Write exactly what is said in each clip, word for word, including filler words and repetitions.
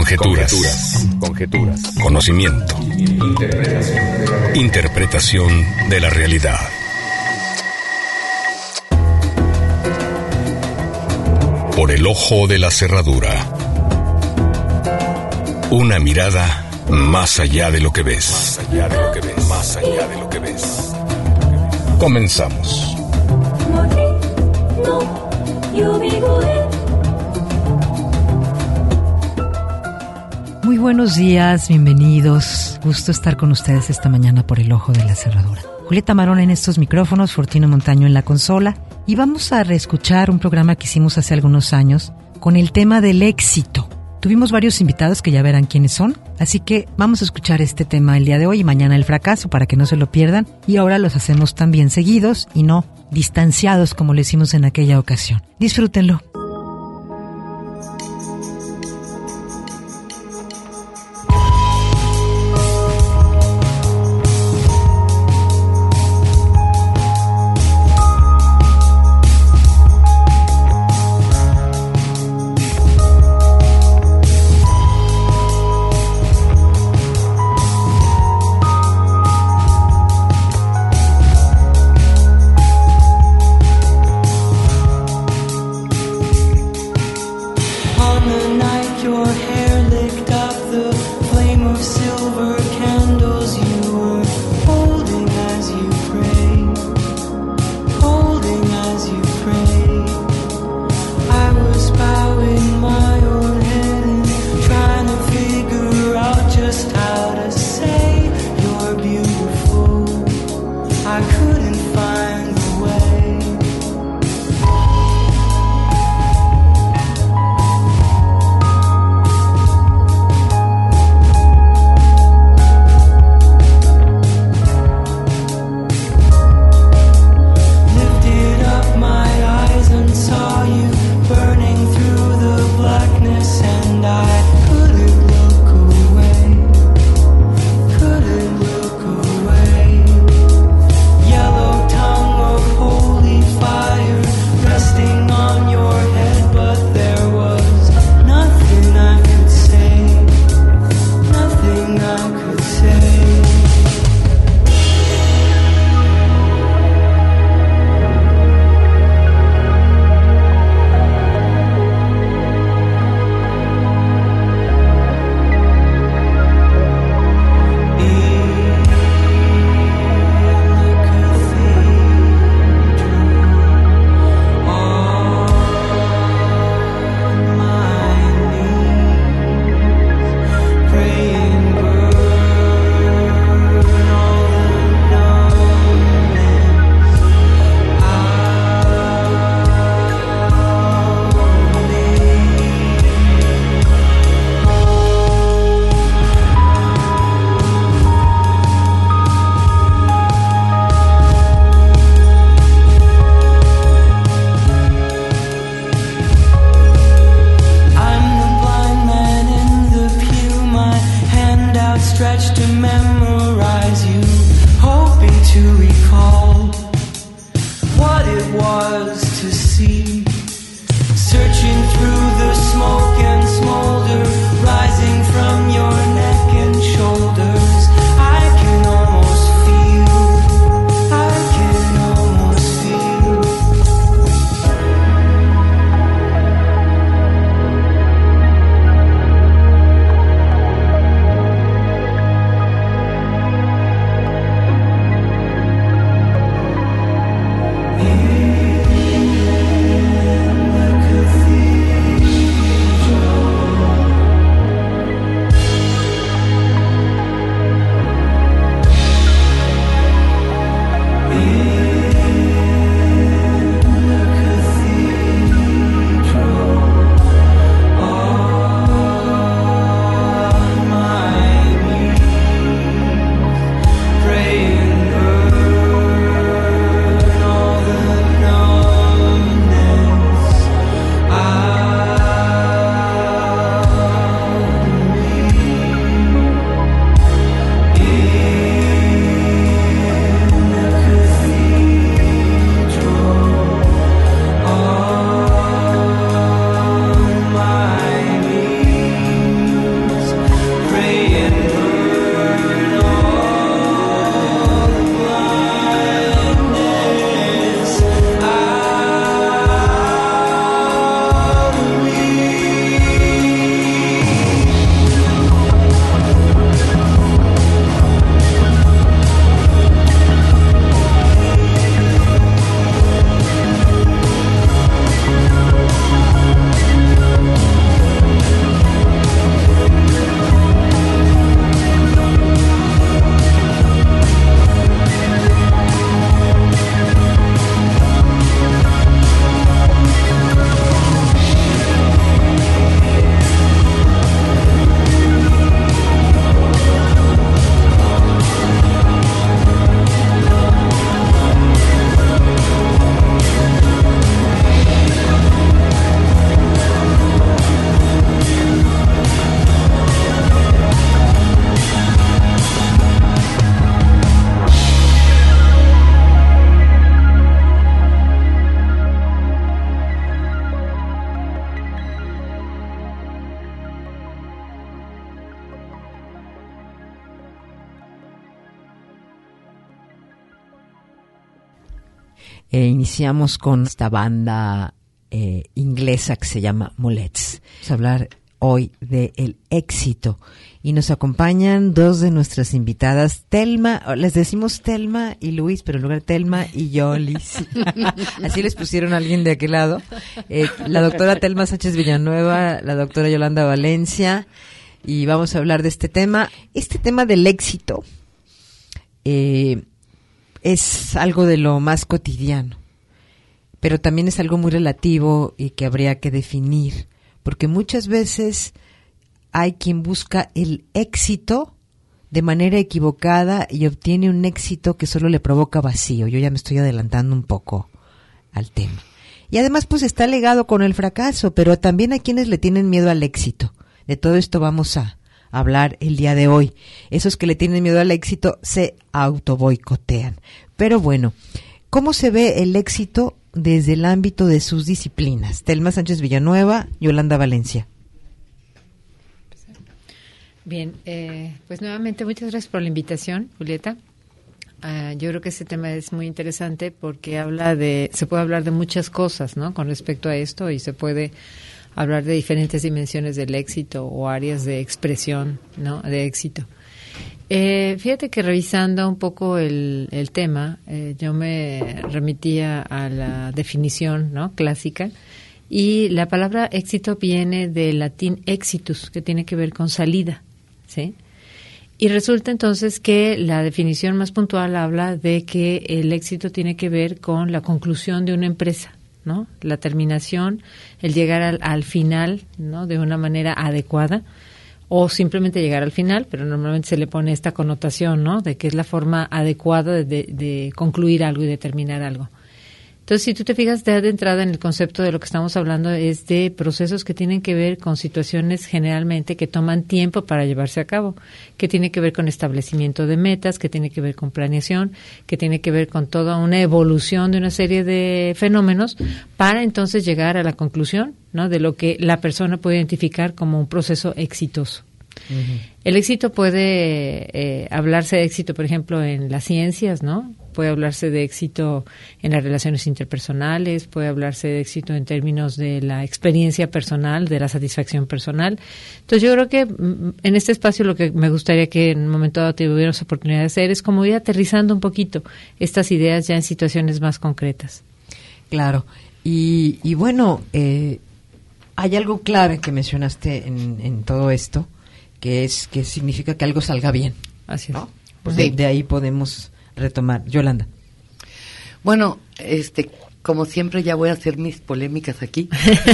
Conjeturas. Conjeturas. Conocimiento. Interpretación. Interpretación de la realidad. Por el ojo de la cerradura. Una mirada más allá de lo que ves. Más allá de lo que ves. Más allá de lo que ves. Comenzamos. Muy buenos días, bienvenidos. Gusto estar con ustedes esta mañana por el ojo de la cerradura. Julieta Marón en estos micrófonos, Fortino Montaño en la consola. Y vamos a reescuchar un programa que hicimos hace algunos años con el tema del éxito. Tuvimos varios invitados que ya verán quiénes son, así que vamos a escuchar este tema el día de hoy y mañana el fracaso para que no se lo pierdan. Y ahora los hacemos también seguidos y no distanciados como lo hicimos en aquella ocasión. Disfrútenlo. Eh, iniciamos con esta banda eh, inglesa que se llama Mullets. Vamos a hablar hoy del éxito y nos acompañan dos de nuestras invitadas, Telma, les decimos Telma y Luis, pero en lugar de Telma y Yolis. Así les pusieron a alguien de aquel lado. Eh, la doctora Telma Sánchez Villanueva, la doctora Yolanda Valencia, y vamos a hablar de este tema. Este tema del éxito eh, es algo de lo más cotidiano, pero también es algo muy relativo y que habría que definir, porque muchas veces hay quien busca el éxito de manera equivocada y obtiene un éxito que solo le provoca vacío. Yo ya me estoy adelantando un poco al tema. Y además pues está ligado con el fracaso, pero también hay quienes le tienen miedo al éxito. De todo esto vamos a hablar el día de hoy. Esos que le tienen miedo al éxito se autoboicotean. Pero bueno, ¿cómo se ve el éxito desde el ámbito de sus disciplinas? Telma Sánchez Villanueva, Yolanda Valencia. Bien, eh, pues nuevamente muchas gracias por la invitación, Julieta. Uh, yo creo que este tema es muy interesante porque habla de, se puede hablar de muchas cosas, ¿no? Con respecto a esto, y se puede hablar de diferentes dimensiones del éxito o áreas de expresión, ¿no? De éxito. Eh, fíjate que revisando un poco el, el tema, eh, yo me remitía a la definición, ¿no? Clásica. Y la palabra éxito viene del latín exitus, que tiene que ver con salida, ¿sí? Y resulta entonces que la definición más puntual habla de que el éxito tiene que ver con la conclusión de una empresa, ¿no? La terminación, el llegar al, al final, ¿no? De una manera adecuada, o simplemente llegar al final, pero normalmente se le pone esta connotación, ¿no? De que es la forma adecuada de, de, de concluir algo y de terminar algo. Entonces, si tú te fijas de entrada en el concepto de lo que estamos hablando es de procesos que tienen que ver con situaciones generalmente que toman tiempo para llevarse a cabo, que tiene que ver con establecimiento de metas, que tiene que ver con planeación, que tiene que ver con toda una evolución de una serie de fenómenos para entonces llegar a la conclusión, ¿no? De lo que la persona puede identificar como un proceso exitoso. Uh-huh. El éxito puede eh, hablarse de éxito, por ejemplo, en las ciencias, ¿no? Puede hablarse de éxito en las relaciones interpersonales, puede hablarse de éxito en términos de la experiencia personal, de la satisfacción personal. Entonces yo creo que en este espacio lo que me gustaría que en un momento dado tuviéramos oportunidad de hacer es como ir aterrizando un poquito estas ideas ya en situaciones más concretas. Claro, y, y bueno, eh, hay algo clave que mencionaste en, en todo esto, que es que significa que algo salga bien. Así es. ¿No? Pues sí. de, de ahí podemos retomar. Yolanda. Bueno, este, como siempre ya voy a hacer mis polémicas aquí.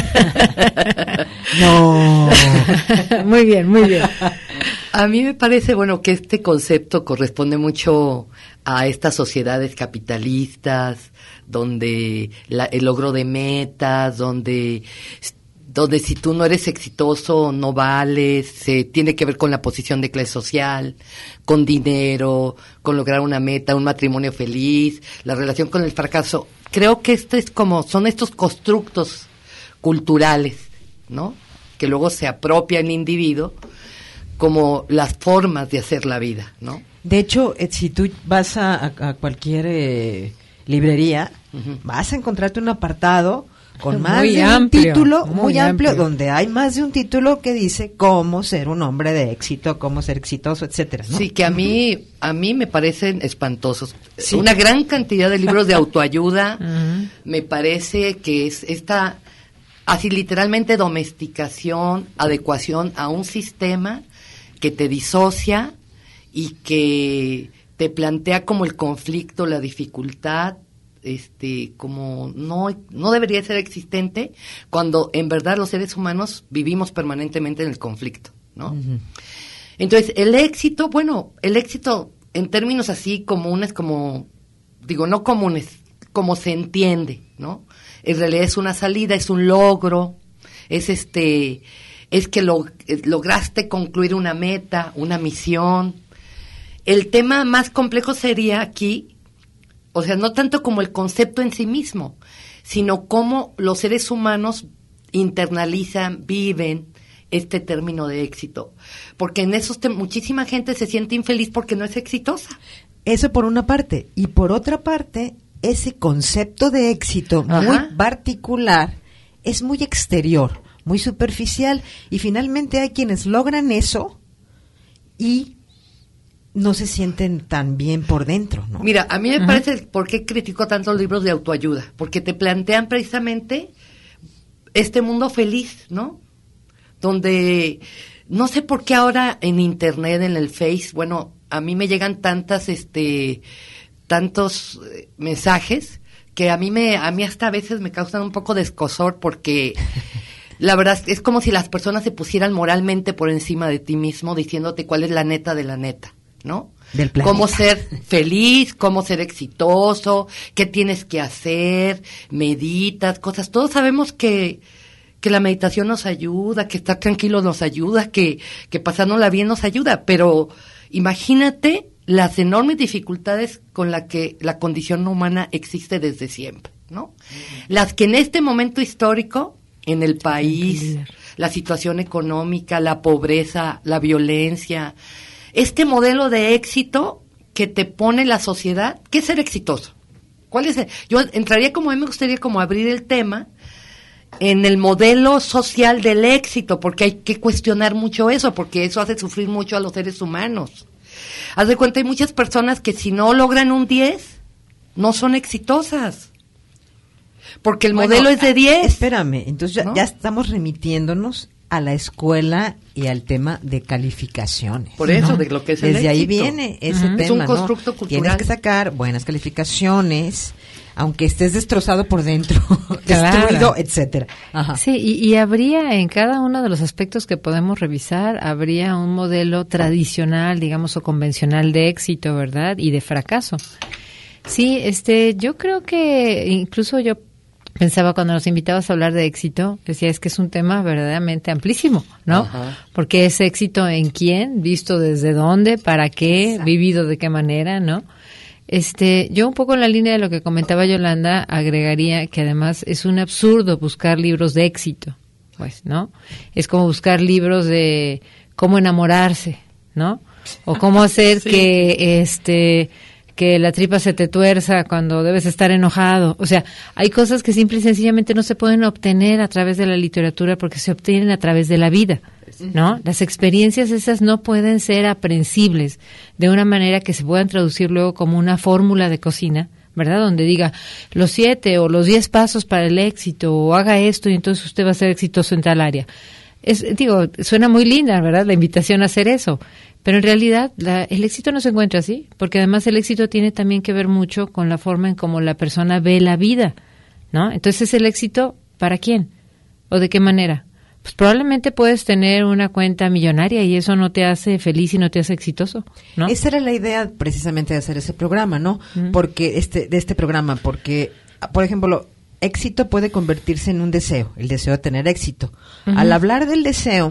No. Muy bien, muy bien. A mí me parece, bueno, que este concepto corresponde mucho a estas sociedades capitalistas, donde la, el logro de metas, donde donde si tú no eres exitoso no vales, se tiene que ver con la posición de clase social, con dinero, con lograr una meta, un matrimonio feliz, la relación con el fracaso. Creo que esto es como, son estos constructos culturales, ¿no? Que luego se apropia el individuo como las formas de hacer la vida, ¿no? De hecho, eh, si tú vas a, a, a cualquier eh, librería, uh-huh. vas a encontrarte un apartado con más muy de amplio, un título, muy, muy amplio, amplio, donde hay más de un título que dice cómo ser un hombre de éxito, cómo ser exitoso, etcétera, ¿no? Sí, que a mí, a mí me parecen espantosos. Sí. Una gran cantidad de libros de autoayuda, uh-huh. me parece que es esta, así literalmente domesticación, adecuación a un sistema que te disocia y que te plantea como el conflicto, la dificultad, este como no no debería ser existente, cuando en verdad los seres humanos vivimos permanentemente en el conflicto, ¿no? Uh-huh. Entonces, el éxito, bueno, el éxito en términos así comunes, como digo, no comunes, como se entiende, ¿no? En realidad es una salida, es un logro, es este es que lo, lograste concluir una meta, una misión. El tema más complejo sería aquí, o sea, no tanto como el concepto en sí mismo, sino cómo los seres humanos internalizan, viven este término de éxito. Porque en esos te- muchísima gente se siente infeliz porque no es exitosa. Eso por una parte. Y por otra parte, ese concepto de éxito Ajá. muy particular es muy exterior, muy superficial, y finalmente hay quienes logran eso y no se sienten tan bien por dentro, ¿no? Mira, a mí me uh-huh. parece, ¿por qué critico tanto los libros de autoayuda? Porque te plantean precisamente este mundo feliz, ¿no? Donde, no sé por qué ahora en internet, en el Face, bueno, a mí me llegan tantas, este, tantos mensajes que a mí me, a mí hasta a veces me causan un poco de escozor, porque la verdad es como si las personas se pusieran moralmente por encima de ti mismo, diciéndote cuál es la neta de la neta, ¿no? Del planeta. Cómo ser feliz, cómo ser exitoso, qué tienes que hacer, meditas, cosas. Todos sabemos que, que la meditación nos ayuda, que estar tranquilos nos ayuda, que, que pasárnosla bien nos ayuda, pero imagínate las enormes dificultades con las que la condición humana existe desde siempre, ¿no? Las que en este momento histórico, en el país, la situación económica, la pobreza, la violencia, este modelo de éxito que te pone la sociedad, ¿qué es ser exitoso? ¿Cuál es el? Yo entraría como, a mí me gustaría como abrir el tema en el modelo social del éxito, porque hay que cuestionar mucho eso, porque eso hace sufrir mucho a los seres humanos. Haz de cuenta, hay muchas personas que si no logran un diez, no son exitosas. Porque el bueno, modelo es de diez. Espérame, entonces ya, ¿no? ya estamos remitiéndonos a la escuela y al tema de calificaciones. Por eso, ¿no? de lo que es el Desde éxito. ahí viene ese uh-huh. tema, es un ¿no? constructo cultural. Tienes que sacar buenas calificaciones, aunque estés destrozado por dentro, claro. destruido, etcétera. Ajá. Sí, y, y habría en cada uno de los aspectos que podemos revisar, habría un modelo tradicional, digamos, o convencional de éxito, ¿verdad? Y de fracaso. Sí, este, yo creo que incluso yo pensaba cuando nos invitabas a hablar de éxito, decía, es que es un tema verdaderamente amplísimo, ¿no? Ajá. Porque es éxito en quién, visto desde dónde, para qué, Exacto. vivido de qué manera, ¿no? Este, yo un poco en la línea de lo que comentaba Yolanda, agregaría que además es un absurdo buscar libros de éxito, pues, ¿no? Es como buscar libros de cómo enamorarse, ¿no? O cómo hacer sí. que, este, que la tripa se te tuerza cuando debes estar enojado. O sea, hay cosas que simple y sencillamente no se pueden obtener a través de la literatura porque se obtienen a través de la vida, ¿no? Las experiencias esas no pueden ser aprensibles de una manera que se puedan traducir luego como una fórmula de cocina, ¿verdad? Donde diga los siete o los diez pasos para el éxito, o haga esto y entonces usted va a ser exitoso en tal área. Es, digo, suena muy linda, ¿verdad? La invitación a hacer eso. Pero en realidad la, el éxito no se encuentra así, porque además el éxito tiene también que ver mucho con la forma en cómo la persona ve la vida, ¿no? Entonces, ¿el éxito para quién? ¿O de qué manera? Pues probablemente puedes tener una cuenta millonaria y eso no te hace feliz y no te hace exitoso, ¿no? Esa era la idea precisamente de hacer ese programa, ¿no? Mm. Porque este, de este programa, porque, por ejemplo, éxito puede convertirse en un deseo, el deseo de tener éxito. Uh-huh. Al hablar del deseo,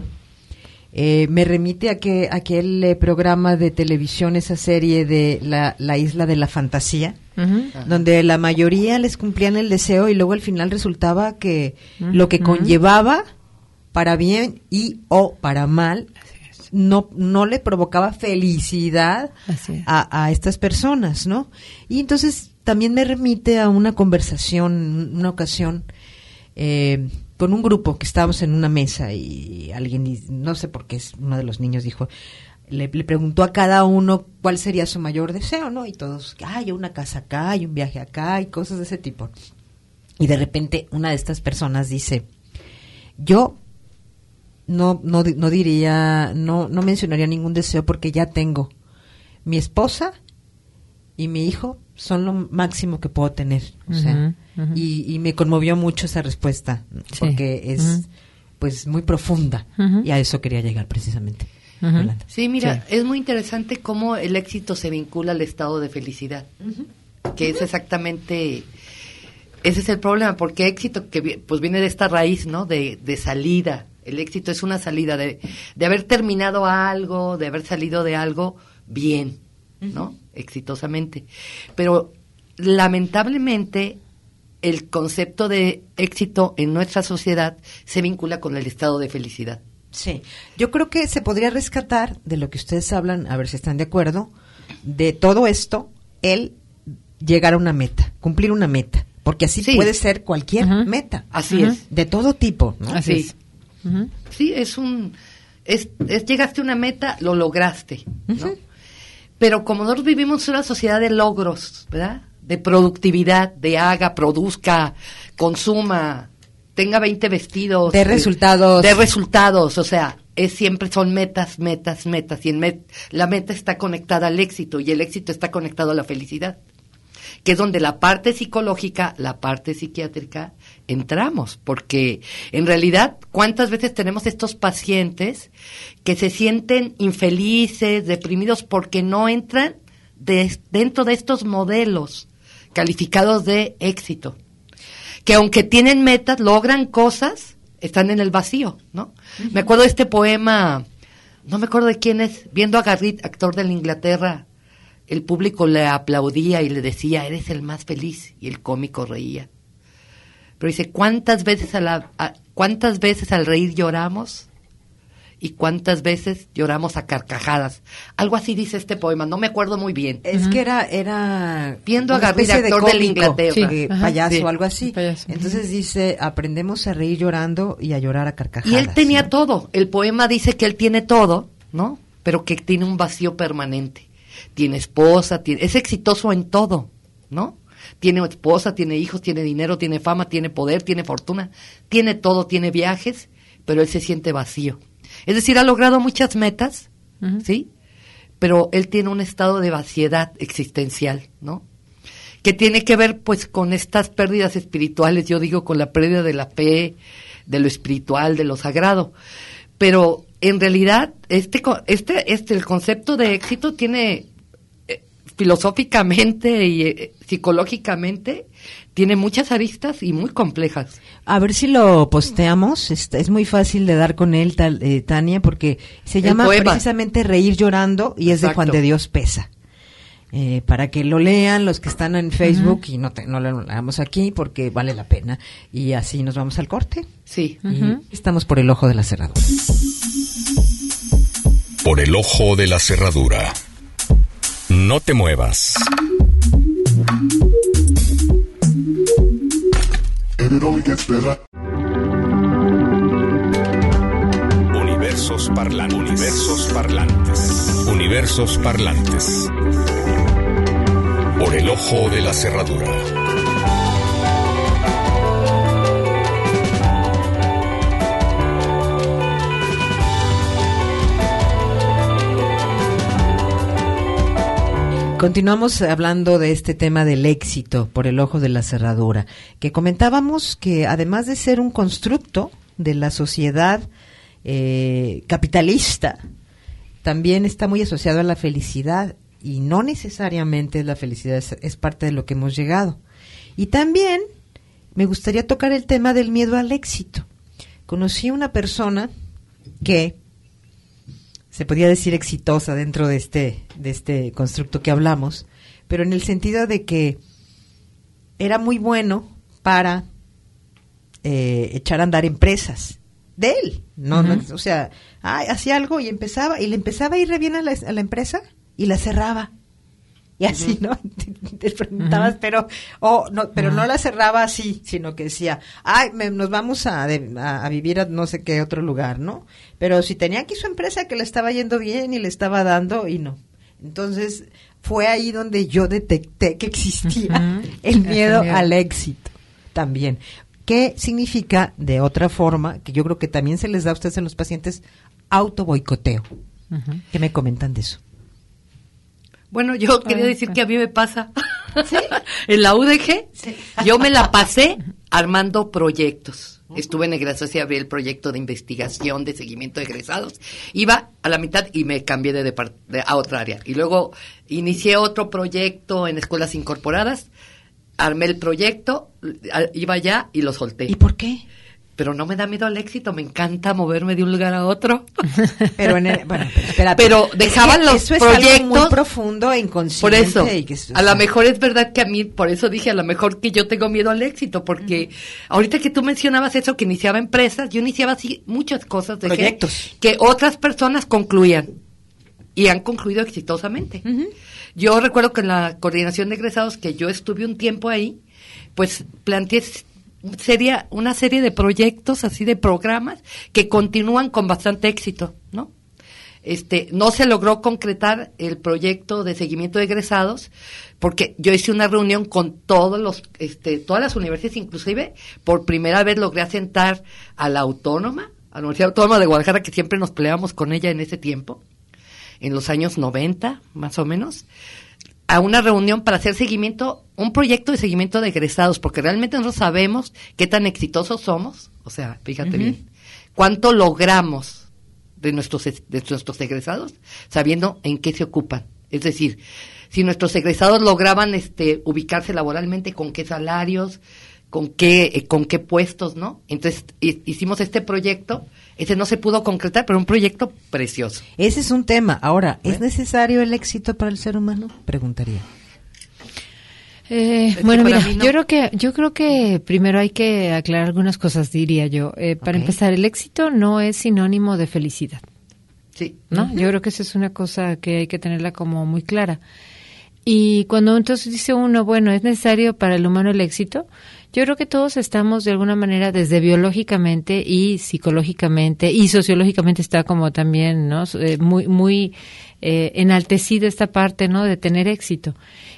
Eh, me remite a que aquel eh, programa de televisión, esa serie de la, la Isla de la Fantasía, uh-huh. donde la mayoría les cumplían el deseo y luego al final resultaba que uh-huh. lo que conllevaba para bien y o para mal no no le provocaba felicidad a, a estas personas, ¿no? Y entonces también me remite a una conversación, una ocasión eh, con un grupo que estábamos en una mesa y alguien, no sé por qué, uno de los niños dijo, le, le preguntó a cada uno cuál sería su mayor deseo, ¿no? Y todos, ay, una casa acá, y un viaje acá, y cosas de ese tipo. Y de repente una de estas personas dice, yo no no no diría, no no mencionaría ningún deseo porque ya tengo mi esposa y mi hijo son lo máximo que puedo tener, o uh-huh, sea, uh-huh. y, y me conmovió mucho esa respuesta, sí. porque es uh-huh. pues muy profunda, uh-huh. y a eso quería llegar precisamente. Uh-huh. Sí, mira, sí. es muy interesante cómo el éxito se vincula al estado de felicidad, uh-huh. que uh-huh. es exactamente, ese es el problema, porque éxito que pues viene de esta raíz, ¿no? De, de salida, el éxito es una salida, de, de haber terminado algo, de haber salido de algo bien, ¿no? Uh-huh. Exitosamente. Pero lamentablemente el concepto de éxito en nuestra sociedad se vincula con el estado de felicidad. Sí, yo creo que se podría rescatar de lo que ustedes hablan, a ver si están de acuerdo, de todo esto, el llegar a una meta, cumplir una meta, porque así sí. puede ser cualquier uh-huh. meta. Así uh-huh. es. De todo tipo, ¿no? Así sí. es. Uh-huh. Sí, es un... Es, es, llegaste a una meta, lo lograste, ¿no? Uh-huh. Pero como nosotros vivimos en una sociedad de logros, ¿verdad? De productividad, de haga, produzca, consuma, tenga veinte vestidos. De resultados. De, de resultados, o sea, es siempre son metas, metas, metas. Y en met, la meta está conectada al éxito y el éxito está conectado a la felicidad. Que es donde la parte psicológica, la parte psiquiátrica, entramos. Porque en realidad, ¿cuántas veces tenemos estos pacientes que se sienten infelices, deprimidos, porque no entran de, dentro de estos modelos calificados de éxito? Que aunque tienen metas, logran cosas, están en el vacío, ¿no? Uh-huh. Me acuerdo de este poema, no me acuerdo de quién es, viendo a Garrett, actor de la Inglaterra, el público le aplaudía y le decía, eres el más feliz, y el cómico reía. Pero dice, ¿cuántas veces, a la, a, ¿cuántas veces al reír lloramos? ¿Y cuántas veces lloramos a carcajadas? Algo así dice este poema, no me acuerdo muy bien. Es uh-huh. que era... era viendo a Garrett, actor de, de la Inglaterra. Sí, eh, payaso o sí. algo así. Payaso. Entonces dice, aprendemos a reír llorando y a llorar a carcajadas. Y él tenía ¿no? todo. El poema dice que él tiene todo, ¿no? Pero que tiene un vacío permanente. Tiene esposa, tiene, es exitoso en todo, ¿no? Tiene esposa, tiene hijos, tiene dinero, tiene fama, tiene poder, tiene fortuna, tiene todo, tiene viajes, pero él se siente vacío. Es decir, ha logrado muchas metas, uh-huh. ¿sí? Pero él tiene un estado de vaciedad existencial, ¿no? Que tiene que ver, pues, con estas pérdidas espirituales, yo digo, con la pérdida de la fe, de lo espiritual, de lo sagrado. Pero en realidad, este, este, este, el concepto de éxito tiene, eh, filosóficamente y eh, psicológicamente, tiene muchas aristas y muy complejas. A ver si lo posteamos, es, es muy fácil de dar con él, tal, eh, Tania, porque se llama precisamente Reír Llorando y es Exacto. de Juan de Dios Pesa. Eh, para que lo lean los que están en Facebook uh-huh. y no, te, no lo leamos aquí porque vale la pena. Y así nos vamos al corte. Sí. Y uh-huh. estamos por el ojo de la cerradura. Por el ojo de la cerradura. No te muevas. Universos parlantes. Universos parlantes. Universos parlantes. Por el ojo de la cerradura. Continuamos hablando de este tema del éxito por el ojo de la cerradura, que comentábamos que además de ser un constructo de la sociedad eh, capitalista, también está muy asociado a la felicidad, y no necesariamente la felicidad es, es parte de lo que hemos llegado. Y también me gustaría tocar el tema del miedo al éxito. Conocí una persona que se podría decir exitosa dentro de este, de este constructo que hablamos, pero en el sentido de que era muy bueno para eh, echar a andar empresas de él, no, uh-huh. no o sea, ah, hacía algo y empezaba, y le empezaba a ir re bien a la, a la empresa y la cerraba. Y así, uh-huh. ¿no? Te, te preguntabas, uh-huh. pero oh, no, pero uh-huh. no la cerraba así, sino que decía, ay, me, nos vamos a, de, a, a vivir a no sé qué otro lugar, ¿no? Pero si tenía aquí su empresa que le estaba yendo bien y le estaba dando, y no. Entonces, fue ahí donde yo detecté que existía uh-huh. el miedo al éxito también. ¿Qué significa, de otra forma, que yo creo que también se les da a ustedes en los pacientes, autoboicoteo? Uh-huh. ¿Qué me comentan de eso? Bueno, yo quería decir que a mí me pasa. ¿Sí? En la U D G, sí. Yo me la pasé armando proyectos. Estuve en egresados y abrí el proyecto de investigación, de seguimiento de egresados. Iba a la mitad y me cambié de, depart- de a otra área. Y luego inicié otro proyecto en escuelas incorporadas. Armé el proyecto, iba allá y lo solté. ¿Y por qué? Pero no me da miedo al éxito, me encanta moverme de un lugar a otro. Pero en el, bueno, pero, espérate. Pero dejaban los eso es proyectos algo muy profundo e inconsciente. Por eso, y que, o sea, a lo mejor es verdad que a mí, por eso dije a lo mejor que yo tengo miedo al éxito, porque uh-huh. ahorita que tú mencionabas eso, que iniciaba empresas, yo iniciaba así muchas cosas. Proyectos. Que otras personas concluían. y han concluido exitosamente. Uh-huh. Yo recuerdo que en la coordinación de egresados, que yo estuve un tiempo ahí, pues planteé sería una serie de proyectos, así de programas, que continúan con bastante éxito, ¿no? Este, no se logró concretar el proyecto de seguimiento de egresados, porque yo hice una reunión con todos los, este, todas las universidades, inclusive, por primera vez logré asentar a la Autónoma, a la Universidad Autónoma de Guadalajara, que siempre nos peleábamos con ella en ese tiempo, en los años noventa, más o menos, a una reunión para hacer seguimiento, un proyecto de seguimiento de egresados, porque realmente nosotros sabemos qué tan exitosos somos, o sea, fíjate uh-huh. bien, cuánto logramos de nuestros de nuestros egresados, sabiendo en qué se ocupan. Es decir, si nuestros egresados lograban este ubicarse laboralmente, con qué salarios, con qué eh, con qué puestos, ¿no? Entonces hicimos este proyecto. Ese no se pudo concretar, pero un proyecto precioso. Ese es un tema. Ahora, ¿es ¿Eh? necesario el éxito para el ser humano? Preguntaría. Eh, bueno, mira, no. yo creo que yo creo que primero hay que aclarar algunas cosas, diría yo. Eh, para okay. empezar, el éxito no es sinónimo de felicidad. Sí. ¿No? Uh-huh. Yo creo que esa es una cosa que hay que tenerla como muy clara. Y cuando entonces dice uno, bueno, ¿es necesario para el humano el éxito? Yo creo que todos estamos de alguna manera, desde biológicamente y psicológicamente y sociológicamente está como también, ¿no? Eh, muy muy eh, enaltecida esta parte, ¿no? De tener éxito.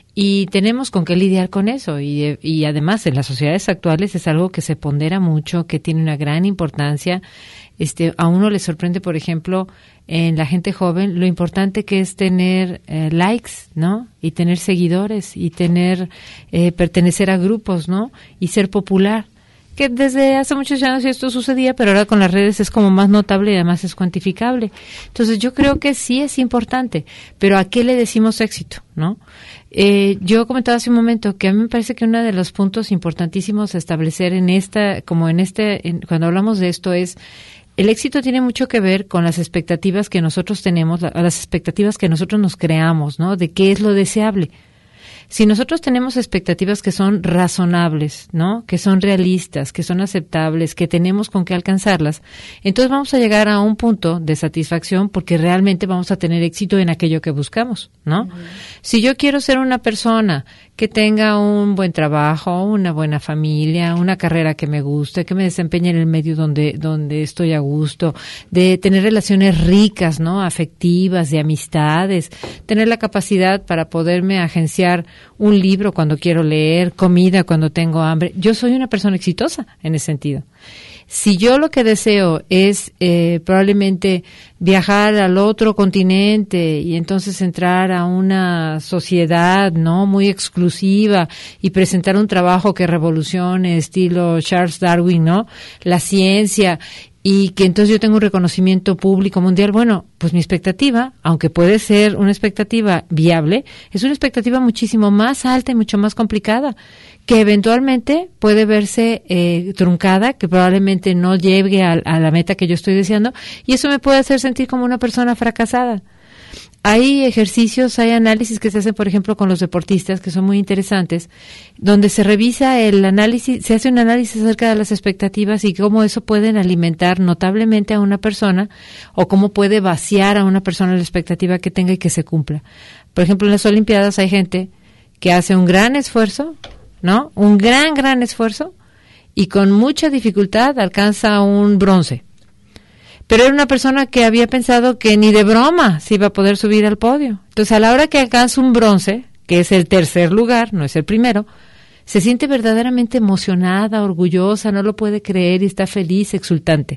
Y tenemos con qué lidiar con eso. Y, y además en las sociedades actuales es algo que se pondera mucho, que tiene una gran importancia. Este, a uno le sorprende, por ejemplo, en la gente joven, lo importante que es tener eh, likes, ¿no? Y tener seguidores, y tener, eh, pertenecer a grupos, ¿no? Y ser popular. Que desde hace muchos años esto sucedía, pero ahora con las redes es como más notable y además es cuantificable. Entonces yo creo que sí es importante, pero ¿a qué le decimos éxito, no? Eh, yo comentaba hace un momento que a mí me parece que uno de los puntos importantísimos a establecer en esta, como en este, en, cuando hablamos de esto es, el éxito tiene mucho que ver con las expectativas que nosotros tenemos, la, las expectativas que nosotros nos creamos, ¿no? De qué es lo deseable. Si nosotros tenemos expectativas que son razonables, ¿no? Que son realistas, que son aceptables, que tenemos con qué alcanzarlas, entonces vamos a llegar a un punto de satisfacción porque realmente vamos a tener éxito en aquello que buscamos, ¿no? Uh-huh. Si yo quiero ser una persona que tenga un buen trabajo, una buena familia, una carrera que me guste, que me desempeñe en el medio donde donde estoy a gusto, de tener relaciones ricas, ¿no? Afectivas, de amistades, tener la capacidad para poderme agenciar un libro cuando quiero leer, comida cuando tengo hambre. Yo soy una persona exitosa en ese sentido. Si yo lo que deseo es eh, probablemente viajar al otro continente y entonces entrar a una sociedad no muy exclusiva y presentar un trabajo que revolucione estilo Charles Darwin, ¿no? La ciencia, y que entonces yo tengo un reconocimiento público mundial, bueno, pues mi expectativa, aunque puede ser una expectativa viable, es una expectativa muchísimo más alta y mucho más complicada, que eventualmente puede verse eh, truncada, que probablemente no llegue a, a la meta que yo estoy deseando, y eso me puede hacer sentir como una persona fracasada. Hay ejercicios, hay análisis que se hacen, por ejemplo, con los deportistas, que son muy interesantes, donde se revisa el análisis, se hace un análisis acerca de las expectativas y cómo eso pueden alimentar notablemente a una persona o cómo puede vaciar a una persona la expectativa que tenga y que se cumpla. Por ejemplo, en las Olimpiadas hay gente que hace un gran esfuerzo, ¿no? Un gran, gran esfuerzo y con mucha dificultad alcanza un bronce. Pero era una persona que había pensado que ni de broma se iba a poder subir al podio. Entonces, a la hora que alcanza un bronce, que es el tercer lugar, no es el primero, se siente verdaderamente emocionada, orgullosa, no lo puede creer y está feliz, exultante.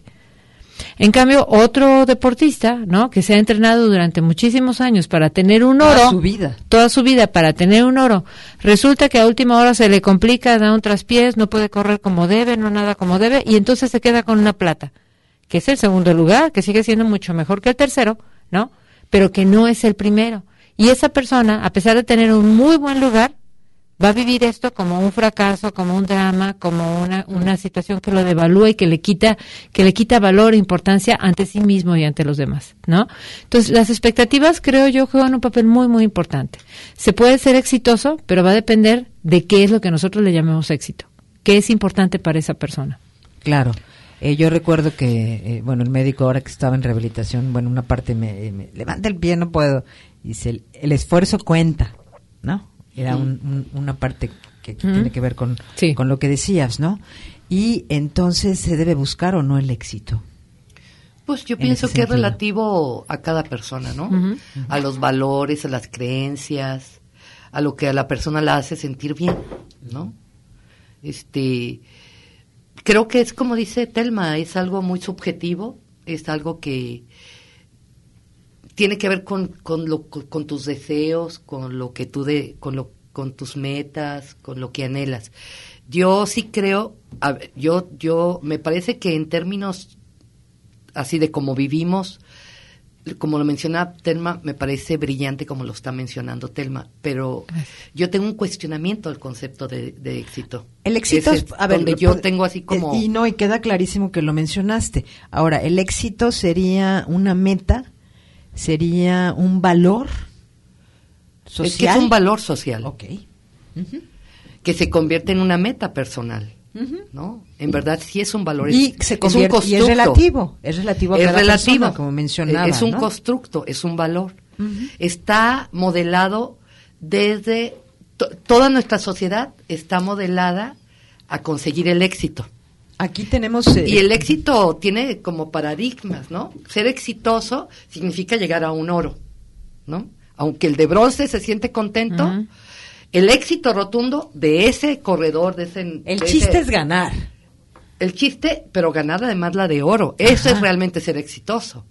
En cambio, otro deportista, ¿no? Que se ha entrenado durante muchísimos años para tener un oro. Toda su vida. Toda su vida para tener un oro. Resulta que a última hora se le complica, da un traspiés, no puede correr como debe, no nada como debe, y entonces se queda con una plata, que es el segundo lugar, que sigue siendo mucho mejor que el tercero, ¿no? Pero que no es el primero. Y esa persona, a pesar de tener un muy buen lugar, va a vivir esto como un fracaso, como un drama, como una una situación que lo devalúa y que le quita que le quita valor e importancia ante sí mismo y ante los demás, ¿no? Entonces, las expectativas, creo yo, juegan un papel muy, muy importante. Se puede ser exitoso, pero va a depender de qué es lo que nosotros le llamemos éxito, qué es importante para esa persona. Claro. Eh, yo recuerdo que, eh, bueno, el médico ahora que estaba en rehabilitación, bueno, una parte me, me levanta el pie, no puedo. Dice, el, el esfuerzo cuenta, ¿no? Era un, un, una parte que, que mm. tiene que ver con, sí. con lo que decías, ¿no? Y entonces, ¿se debe buscar o no el éxito? Pues yo pienso que es relativo a cada persona, ¿no? Uh-huh. A los valores, a las creencias, a lo que a la persona la hace sentir bien, ¿no? Este, creo que es como dice Telma, es algo muy subjetivo, es algo que tiene que ver con, con, lo, con, con tus deseos, con lo que tú de, con lo, con tus metas, con lo que anhelas. Yo sí creo, a ver, yo, yo, me parece que en términos así de cómo vivimos, como lo menciona Telma, me parece brillante como lo está mencionando Telma, pero yo tengo un cuestionamiento al concepto de, de éxito. El éxito es, a ver, donde yo tengo así como... Y no, y queda clarísimo que lo mencionaste. Ahora, ¿el éxito sería una meta? ¿Sería un valor social? Es que es un valor social. Ok. Uh-huh. Que se convierte en una meta personal. Uh-huh. ¿No? En verdad sí es un valor, y es, se convierte, es un y es relativo, es relativo a es cada relativo, persona, como mencionaba, es un ¿no? constructo, es un valor. Uh-huh. Está modelado desde to, toda nuestra sociedad está modelada a conseguir el éxito. Aquí tenemos eh, y el éxito tiene como paradigmas, ¿no? Ser exitoso significa llegar a un oro, ¿no? Aunque el de bronce se siente contento. Uh-huh. El éxito rotundo de ese corredor, de ese... El de chiste ese, es ganar. El chiste, pero ganar además la de oro. Eso Ajá. es realmente ser exitoso.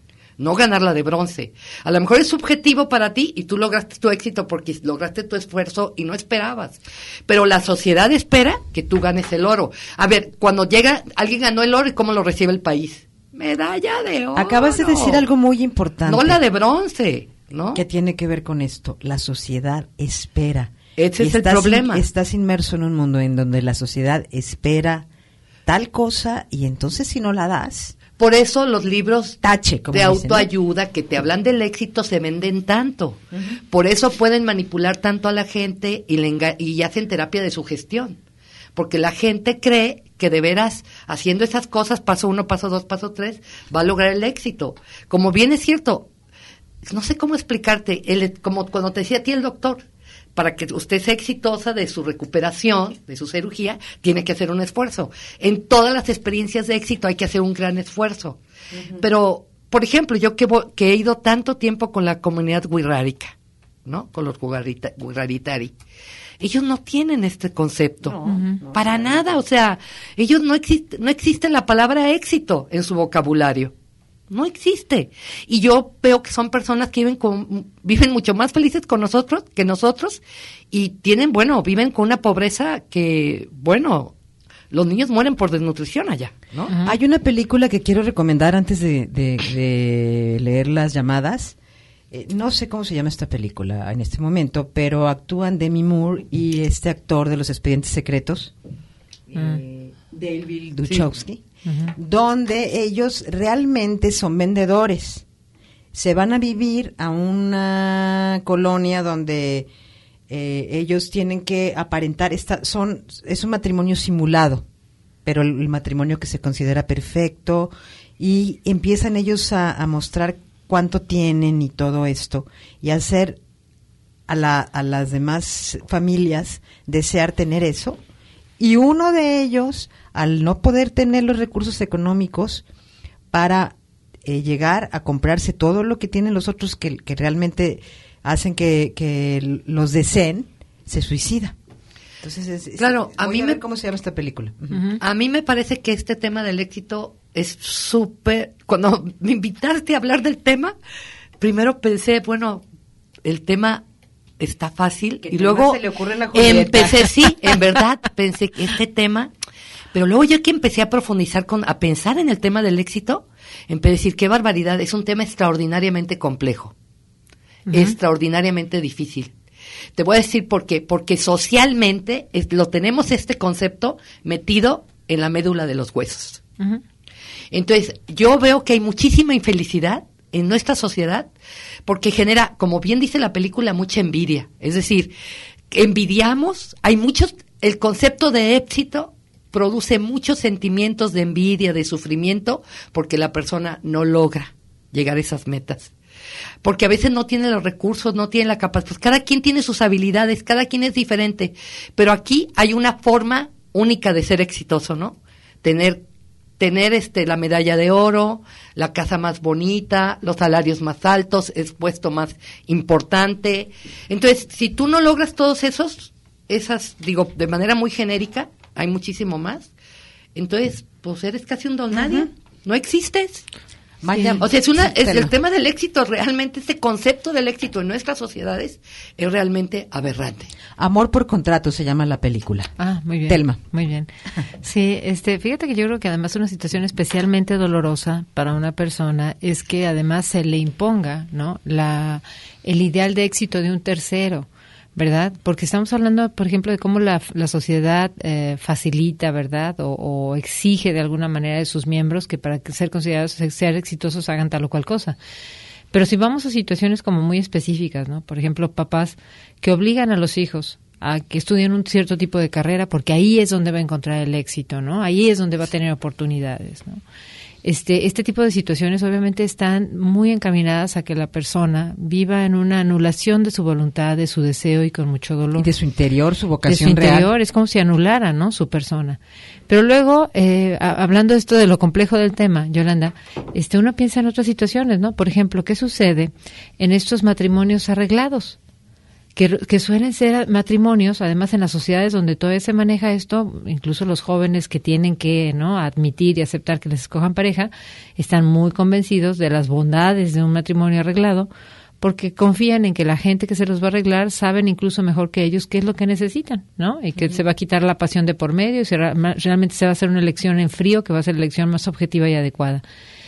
No ganar la de bronce. A lo mejor es subjetivo para ti y tú lograste tu éxito porque lograste tu esfuerzo y no esperabas. Pero la sociedad espera que tú ganes el oro. A ver, cuando llega, alguien ganó el oro y ¿cómo lo recibe el país? Medalla de oro. Acabas de decir algo muy importante. No la de bronce. ¿No? ¿Qué tiene que ver con esto? La sociedad espera. Ese es el problema. In, estás inmerso en un mundo en donde la sociedad espera tal cosa y entonces si no la das... Por eso los libros Tache, como de dicen, autoayuda ¿no? que te hablan del éxito se venden tanto. Uh-huh. Por eso pueden manipular tanto a la gente y, le enga- y hacen terapia de sugestión. Porque la gente cree que de veras haciendo esas cosas, paso uno, paso dos, paso tres, va a lograr el éxito. Como bien es cierto... No sé cómo explicarte, el, como cuando te decía a ti el doctor, para que usted sea exitosa de su recuperación, de su cirugía, tiene que hacer un esfuerzo. En todas las experiencias de éxito hay que hacer un gran esfuerzo. Uh-huh. Pero, por ejemplo, yo que, vo- que he ido tanto tiempo con la comunidad wixárika, ¿no? Con los wixáritari, ellos no tienen este concepto, no, uh-huh. para no, nada, o sea, ellos no existe, no existe la palabra éxito en su vocabulario. No existe. Y yo veo que son personas que viven con, viven mucho más felices con nosotros que nosotros y tienen, bueno, viven con una pobreza que, bueno, los niños mueren por desnutrición allá, ¿no? Uh-huh. Hay una película que quiero recomendar antes de, de, de leer las llamadas. Eh, no sé cómo se llama esta película en este momento, pero actúan Demi Moore y este actor de Los Expedientes Secretos, uh-huh. eh, David Duchovny. Sí. Uh-huh. Donde ellos realmente son vendedores. Se van a vivir a una colonia donde eh, ellos tienen que aparentar, esta, son, es un matrimonio simulado, pero el, el matrimonio que se considera perfecto, y empiezan ellos a, a mostrar cuánto tienen y todo esto, y hacer a, la, a las demás familias desear tener eso. Y uno de ellos, al no poder tener los recursos económicos para eh, llegar a comprarse todo lo que tienen los otros que, que realmente hacen que, que los deseen, se suicida. Entonces, es, claro, es, a mí a me ver cómo se llama esta película. Uh-huh. A mí me parece que este tema del éxito es súper... Cuando me invitaste a hablar del tema, primero pensé, bueno, el tema... está fácil y luego se le ocurre la empecé sí en verdad pensé que este tema, pero luego ya que empecé a profundizar con a pensar en el tema del éxito, empecé a decir qué barbaridad, es un tema extraordinariamente complejo, uh-huh. extraordinariamente difícil. Te voy a decir por qué, porque socialmente es, lo tenemos este concepto metido en la médula de los huesos. Uh-huh. Entonces yo veo que hay muchísima infelicidad en nuestra sociedad, porque genera, como bien dice la película, mucha envidia. Es decir, envidiamos, hay muchos, el concepto de éxito produce muchos sentimientos de envidia, de sufrimiento, porque la persona no logra llegar a esas metas. Porque a veces no tiene los recursos, no tiene la capacidad. Pues cada quien tiene sus habilidades, cada quien es diferente. Pero aquí hay una forma única de ser exitoso, ¿no? Tener, tener este, la medalla de oro, la casa más bonita, los salarios más altos, el puesto más importante. Entonces, si tú no logras todos esos, esas, digo, de manera muy genérica, hay muchísimo más, entonces, pues eres casi un don nadie, uh-huh. no existes. Vaya, o sea, es una, es el tema del éxito, realmente este concepto del éxito en nuestras sociedades es realmente aberrante. Amor por contrato se llama la película. Ah, muy bien. Telma. Muy bien. Sí, este, fíjate que yo creo que además una situación especialmente dolorosa para una persona es que además se le imponga, ¿no? La, el ideal de éxito de un tercero. ¿Verdad? Porque estamos hablando, por ejemplo, de cómo la, la sociedad eh, facilita, ¿verdad? O, o exige de alguna manera de sus miembros que para ser considerados ser exitosos hagan tal o cual cosa. Pero si vamos a situaciones como muy específicas, ¿no? Por ejemplo, papás que obligan a los hijos a que estudien un cierto tipo de carrera porque ahí es donde va a encontrar el éxito, ¿no? Ahí es donde va a tener oportunidades, ¿no? Este, este tipo de situaciones obviamente están muy encaminadas a que la persona viva en una anulación de su voluntad, de su deseo y con mucho dolor. Y de su interior, su vocación real. De su interior, real. Es como si anulara, ¿no? Su persona. Pero luego, eh, a, hablando esto de lo complejo del tema, Yolanda, este, uno piensa en otras situaciones, ¿no? Por ejemplo, ¿qué sucede en estos matrimonios arreglados? Que, que suelen ser matrimonios, además en las sociedades donde todavía se maneja esto, incluso los jóvenes que tienen que, ¿no?, admitir y aceptar que les escojan pareja, están muy convencidos de las bondades de un matrimonio arreglado, porque confían en que la gente que se los va a arreglar saben incluso mejor que ellos qué es lo que necesitan, ¿no? Y que uh-huh. se va a quitar la pasión de por medio y se, realmente se va a hacer una elección en frío que va a ser la elección más objetiva y adecuada.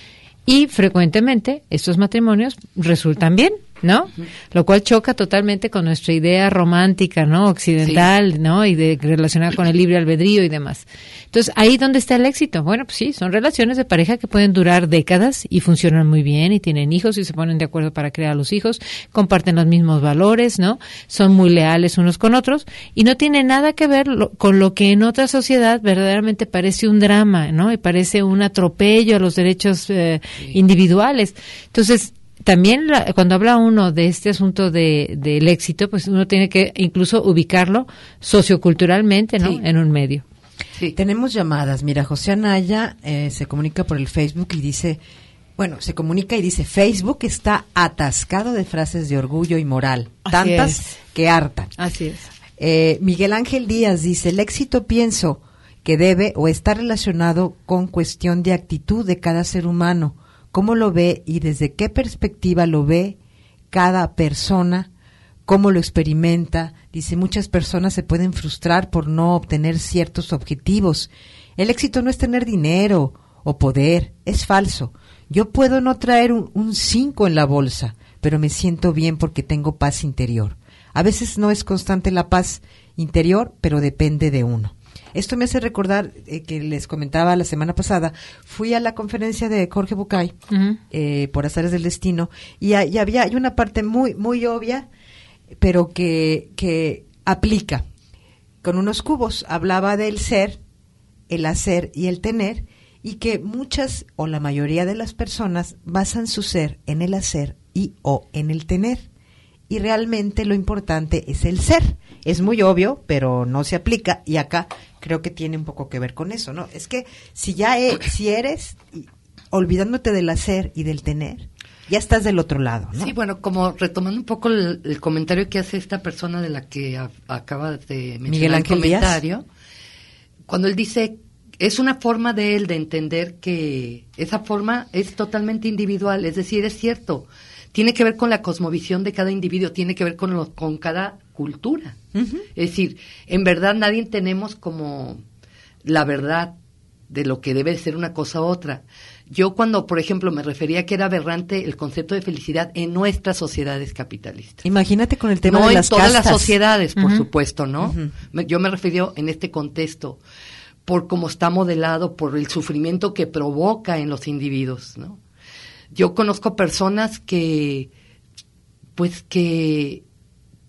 Y frecuentemente estos matrimonios resultan bien, ¿no? Uh-huh. Lo cual choca totalmente con nuestra idea romántica, ¿no? Occidental, sí. ¿no? Y de relacionada con el libre albedrío y demás. Entonces, ¿ahí dónde está el éxito? Bueno, pues sí, son relaciones de pareja que pueden durar décadas y funcionan muy bien y tienen hijos y se ponen de acuerdo para crear a los hijos, comparten los mismos valores, ¿no? Son muy leales unos con otros y no tiene nada que ver lo, con lo que en otra sociedad verdaderamente parece un drama, ¿no? Y parece un atropello a los derechos eh, sí. individuales. Entonces, también la, cuando habla uno de este asunto de del éxito, pues uno tiene que incluso ubicarlo socioculturalmente, ¿no? Sí. En un medio. Sí. Tenemos llamadas. Mira, José Anaya eh, se comunica por el Facebook y dice, bueno, se comunica y dice, Facebook está atascado de frases de orgullo y moral, Así tantas es. que hartan. Así es. Eh, Miguel Ángel Díaz dice, el éxito pienso que debe o está relacionado con cuestión de actitud de cada ser humano. ¿Cómo lo ve y desde qué perspectiva lo ve cada persona? ¿Cómo lo experimenta? Dice, muchas personas se pueden frustrar por no obtener ciertos objetivos. El éxito no es tener dinero o poder, es falso. Yo puedo no traer un cinco en la bolsa, pero me siento bien porque tengo paz interior. A veces no es constante la paz interior, pero depende de uno. Esto me hace recordar eh, que les comentaba la semana pasada, fui a la conferencia de Jorge Bucay, uh-huh. eh, por azares del destino, y, y había hay una parte muy muy obvia, pero que, que aplica. Con unos cubos hablaba del ser, el hacer y el tener, y que muchas o la mayoría de las personas basan su ser en el hacer y o en el tener. Y realmente lo importante es el ser. Es muy obvio, pero no se aplica, y acá creo que tiene un poco que ver con eso, ¿no? Es que si ya e, si eres, olvidándote del hacer y del tener, ya estás del otro lado, ¿no? Sí, bueno, como retomando un poco el, el comentario que hace esta persona de la que a, acaba de mencionar Miguel Ángel el comentario, Díaz. Cuando él dice, es una forma de él de entender que esa forma es totalmente individual, es decir, es cierto, tiene que ver con la cosmovisión de cada individuo, tiene que ver con, lo, con cada cultura. Uh-huh. Es decir, en verdad nadie tenemos como la verdad de lo que debe ser una cosa u otra. Yo cuando, por ejemplo, me refería que era aberrante el concepto de felicidad en nuestras sociedades capitalistas. Imagínate con el tema no de las castas. No en todas las sociedades, por uh-huh. supuesto, ¿no? Uh-huh. Me, yo me refiero en este contexto por cómo está modelado, por el sufrimiento que provoca en los individuos, ¿no? Yo conozco personas que, pues que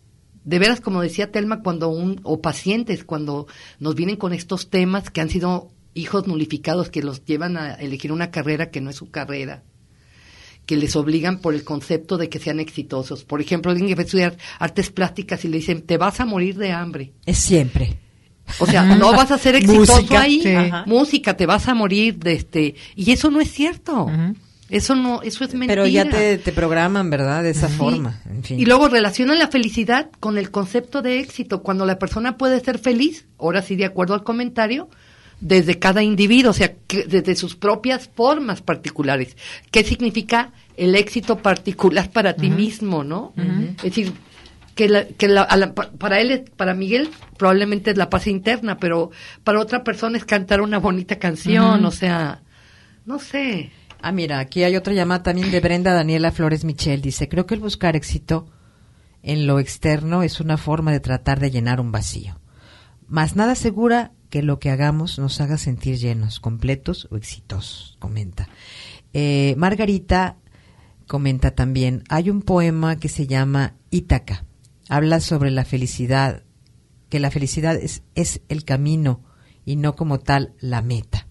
de veras, como decía Telma, cuando un, o pacientes, cuando nos vienen con estos temas que han sido hijos nulificados, que los llevan a elegir una carrera que no es su carrera, que les obligan por el concepto de que sean exitosos. Por ejemplo, alguien que va a estudiar artes plásticas y le dicen, te vas a morir de hambre. Es siempre. O sea, no vas a ser exitoso Música, ahí. sí. Música, te vas a morir de este... Y eso no es cierto. Uh-huh. Eso no, eso es mentira. Pero ya te, te programan, ¿verdad? De esa sí. forma. En fin. Y luego relacionan la felicidad con el concepto de éxito. Cuando la persona puede ser feliz, ahora sí, de acuerdo al comentario, desde cada individuo, o sea, que desde sus propias formas particulares. ¿Qué significa el éxito particular para uh-huh. ti mismo, no? Uh-huh. Es decir, que, la, que la, a la, para él, para Miguel, probablemente es la paz interna, pero para otra persona es cantar una bonita canción, uh-huh. o sea, no sé. Ah, mira, aquí hay otra llamada también de Brenda Daniela Flores Michel. Dice, creo que el buscar éxito en lo externo es una forma de tratar de llenar un vacío. Más nada asegura que lo que hagamos nos haga sentir llenos, completos o exitosos, comenta. Eh, Margarita comenta también, hay un poema que se llama Ítaca. Habla sobre la felicidad, que la felicidad es, es el camino y no como tal la meta.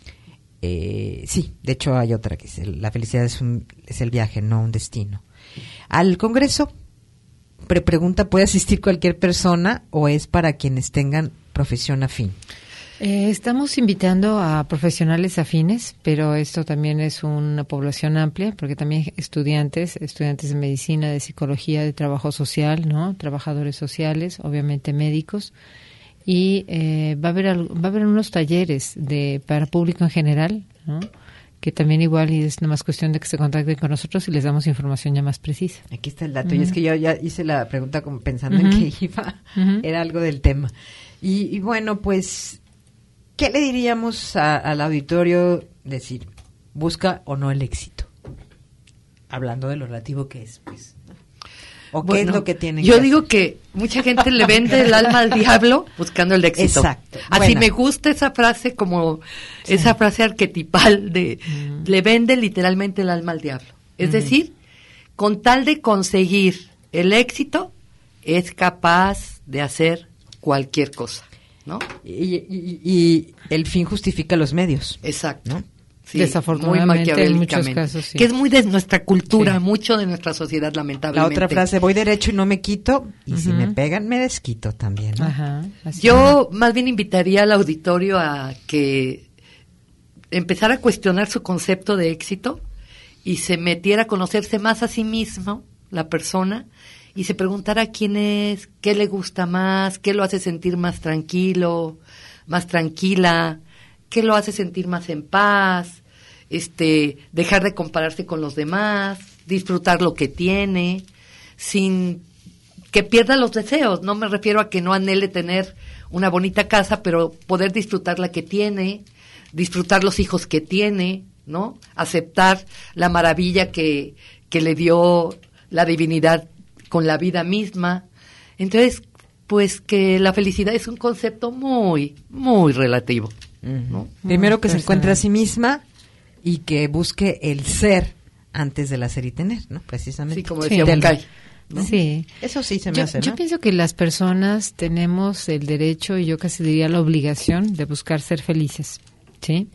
Eh, sí, de hecho hay otra que dice, la felicidad es, un, es el viaje, no un destino. Al Congreso, pre pregunta, ¿puede asistir cualquier persona o es para quienes tengan profesión afín? Eh, estamos invitando a profesionales afines, pero esto también es una población amplia, porque también estudiantes, estudiantes de medicina, de psicología, de trabajo social, ¿no? Trabajadores sociales, obviamente médicos, y eh, va a haber va a haber unos talleres de para público en general, ¿no? Que también igual y es nomás cuestión de que se contacten con nosotros y les damos información ya más precisa. Aquí está el dato, uh-huh. y es que yo ya hice la pregunta como pensando uh-huh. en que iba, uh-huh. era algo del tema. Y, y bueno, pues, ¿qué le diríamos a, al auditorio? Decir, ¿busca o no el éxito? Hablando de lo relativo que es, pues. ¿O qué bueno, es lo que tienen yo que digo hacer? Que mucha gente le vende el alma al diablo buscando el éxito. Exacto. Así Buena. Me gusta esa frase, como sí. esa frase arquetipal de mm. le vende literalmente el alma al diablo. Es mm. decir, con tal de conseguir el éxito, es capaz de hacer cualquier cosa, ¿no? Y, y, y el fin justifica los medios. Exacto. ¿no? Sí, desafortunadamente en muchos casos sí. Que es muy de nuestra cultura, sí. mucho de nuestra sociedad, lamentablemente. La otra frase, voy derecho y no me quito, y uh-huh. si me pegan me desquito también, ¿no? Ajá, yo es. Más bien invitaría al auditorio a que empezara a cuestionar su concepto de éxito y se metiera a conocerse más a sí mismo, la persona, y se preguntara quién es, qué le gusta más, qué lo hace sentir más tranquilo, más tranquila, qué lo hace sentir más en paz, este, dejar de compararse con los demás, disfrutar lo que tiene, sin que pierda los deseos. No me refiero a que no anhele tener una bonita casa, pero poder disfrutar la que tiene, disfrutar los hijos que tiene, ¿no? Aceptar la maravilla que, que le dio la divinidad con la vida misma. Entonces, pues que la felicidad es un concepto muy, muy relativo, ¿no? Primero que se encuentre a sí misma y que busque el ser antes del hacer y tener, ¿no? Precisamente. Sí, como decía Bucay, ¿no? Sí. Eso sí se me yo, hace, ¿no? Yo pienso que las personas tenemos el derecho, y yo casi diría la obligación, de buscar ser felices, ¿sí?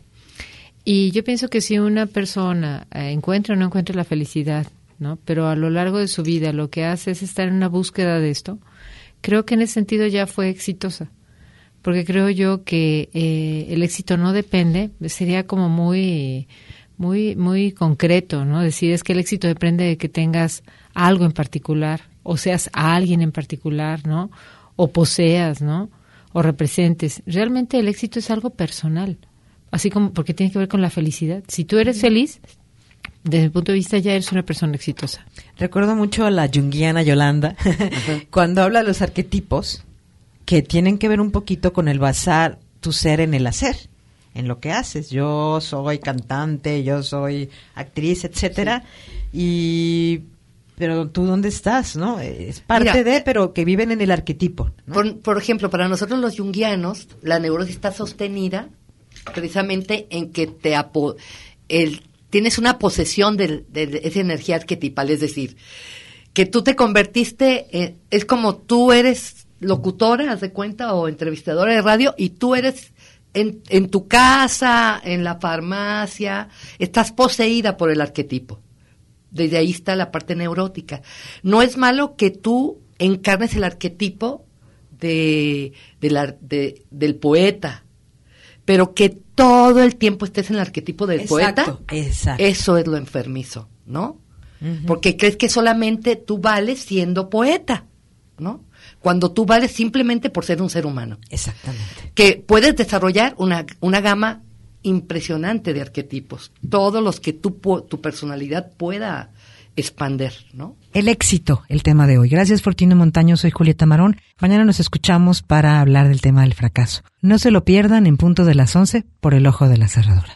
Y yo pienso que si una persona eh, encuentra o no encuentra la felicidad, ¿no? Pero a lo largo de su vida lo que hace es estar en una búsqueda de esto, creo que en ese sentido ya fue exitosa. Porque creo yo que eh, el éxito no depende, sería como muy, muy, muy concreto, ¿no? Decir es que el éxito depende de que tengas algo en particular, o seas a alguien en particular, ¿no? O poseas, ¿no? O representes. Realmente el éxito es algo personal, así como porque tiene que ver con la felicidad. Si tú eres feliz, desde el punto de vista ya eres una persona exitosa. Recuerdo mucho a la junguiana Yolanda cuando habla de los arquetipos, que tienen que ver un poquito con el basar tu ser en el hacer, en lo que haces. Yo soy cantante, yo soy actriz, etcétera, sí. y pero tú dónde estás, ¿no? Es parte Mira, de, pero que viven en el arquetipo, ¿no? Por, por ejemplo, para nosotros los junguianos, la neurosis está sostenida precisamente en que te apo el tienes una posesión de, de, de esa energía arquetipal, es decir, que tú te convertiste, en, es como tú eres locutora, haz de cuenta, o entrevistadora de radio, y tú eres en, en tu casa, en la farmacia, estás poseída por el arquetipo. Desde ahí está la parte neurótica. No es malo que tú encarnes el arquetipo de, de la, de, del poeta, pero que todo el tiempo estés en el arquetipo del exacto, poeta, exacto. Eso es lo enfermizo, ¿no? Uh-huh. Porque crees que solamente tú vales siendo poeta, ¿no? Cuando tú vales simplemente por ser un ser humano. Exactamente. Que puedes desarrollar una, una gama impresionante de arquetipos, todos los que tu, tu personalidad pueda expander, ¿no? El éxito, el tema de hoy. Gracias, Fortino Montaño. Soy Julieta Marón. Mañana nos escuchamos para hablar del tema del fracaso. No se lo pierdan en punto de las once por El Ojo de la Cerradura.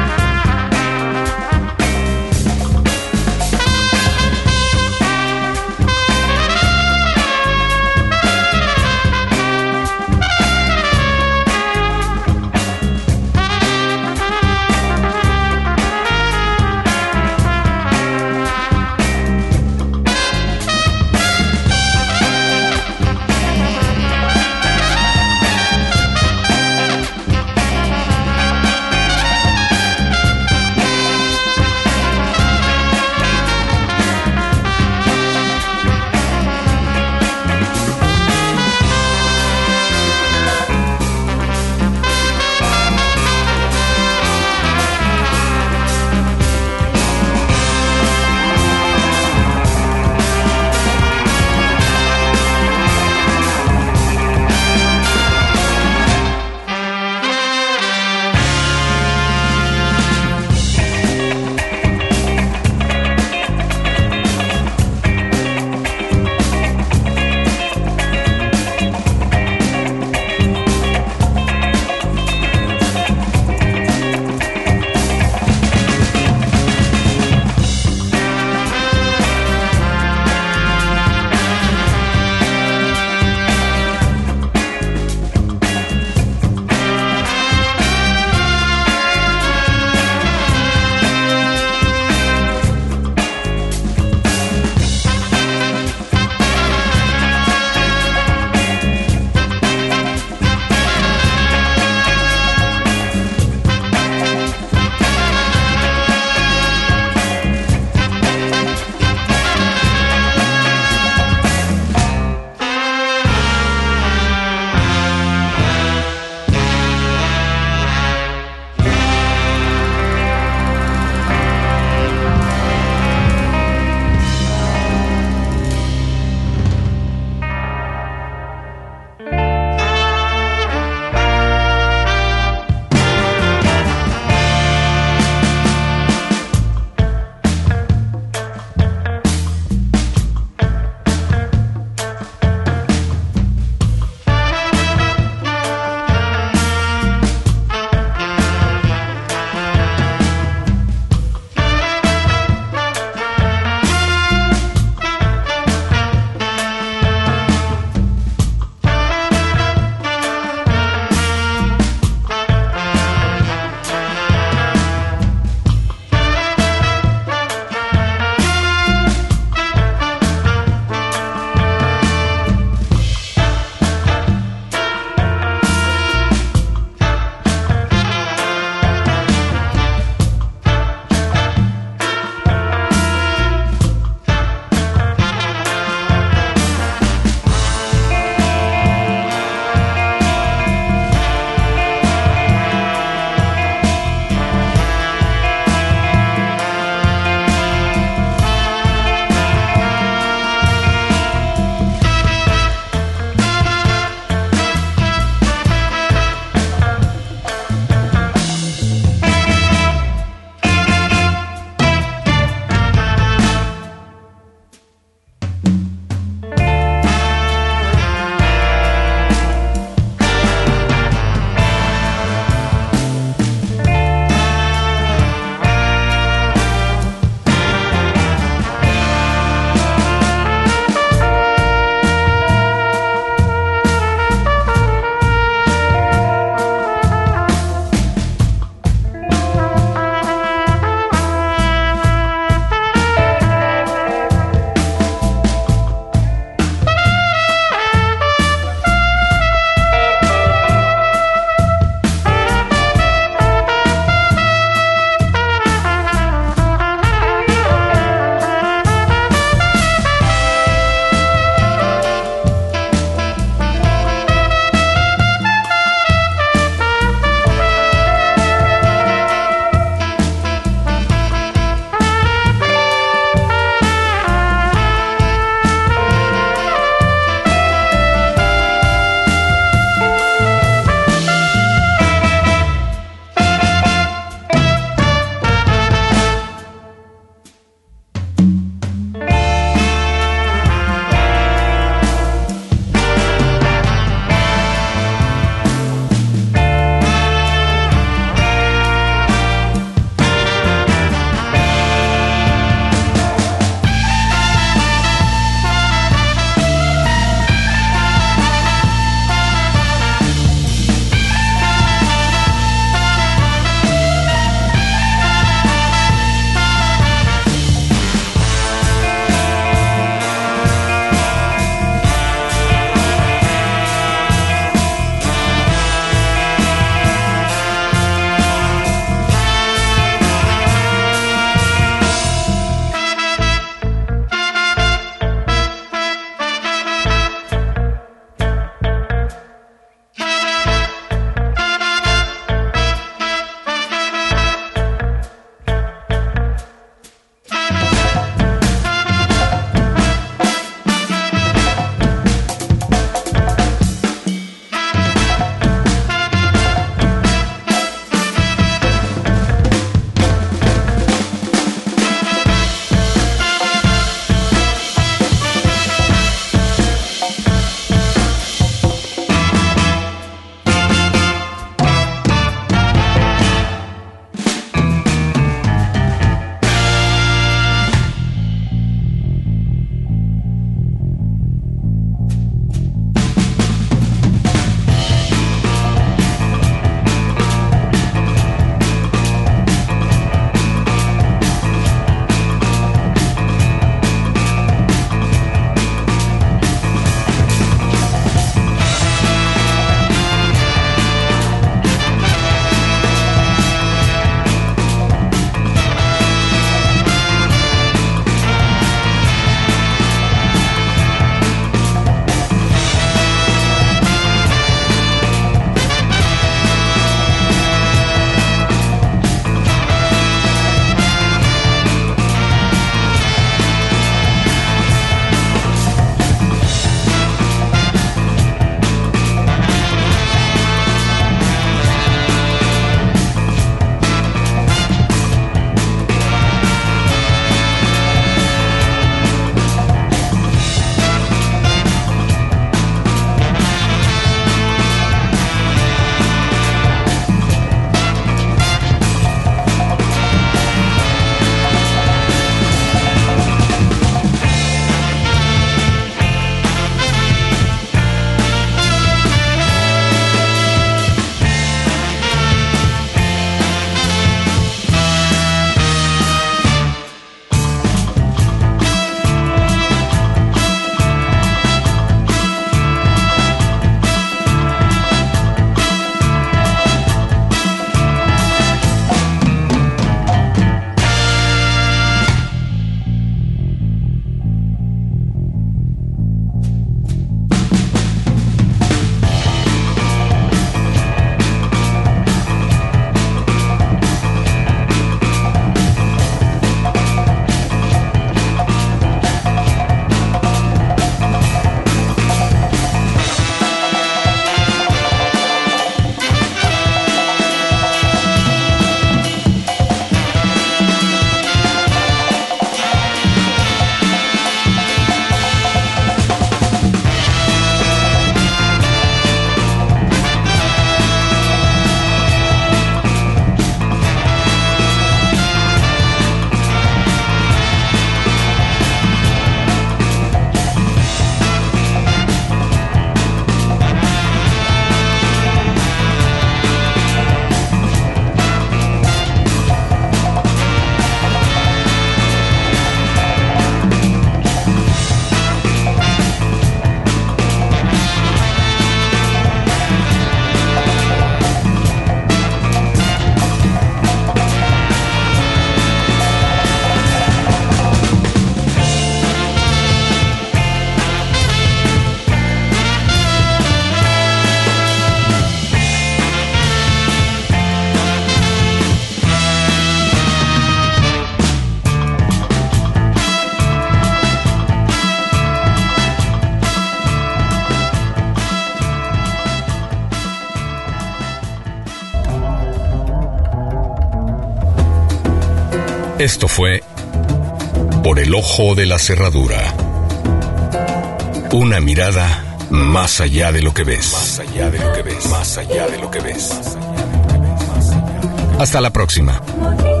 Esto fue Por el Ojo de la Cerradura. Una mirada más allá de lo que ves. Más allá de lo que ves. Más allá de lo que ves. Hasta la próxima.